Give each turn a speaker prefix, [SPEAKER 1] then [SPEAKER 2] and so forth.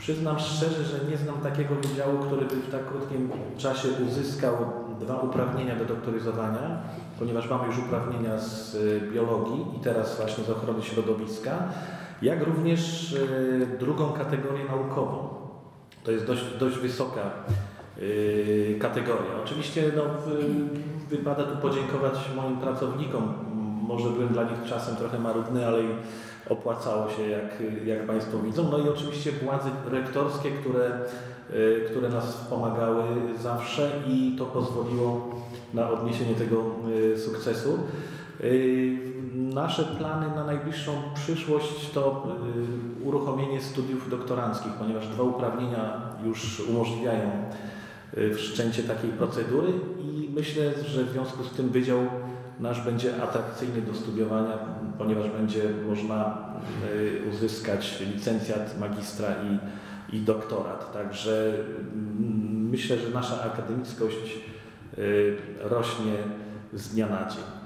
[SPEAKER 1] Przyznam szczerze, że nie znam takiego wydziału, który by w tak krótkim czasie uzyskał 2 uprawnienia do doktoryzowania, ponieważ mamy już uprawnienia z biologii i teraz właśnie z ochrony środowiska, jak również drugą kategorię naukową. To jest dość wysoka kategoria. Oczywiście wypada tu podziękować moim pracownikom. Może byłem dla nich czasem trochę marudny, ale opłacało się, jak Państwo widzą. No i oczywiście władze rektorskie, które nas wspomagały zawsze i to pozwoliło na odniesienie tego sukcesu. Nasze plany na najbliższą przyszłość to uruchomienie studiów doktoranckich, ponieważ 2 uprawnienia już umożliwiają wszczęcie takiej procedury i myślę, że w związku z tym wydział nasz będzie atrakcyjny do studiowania, ponieważ będzie można uzyskać licencjat, magistra i doktorat. Także myślę, że nasza akademickość rośnie z dnia na dzień.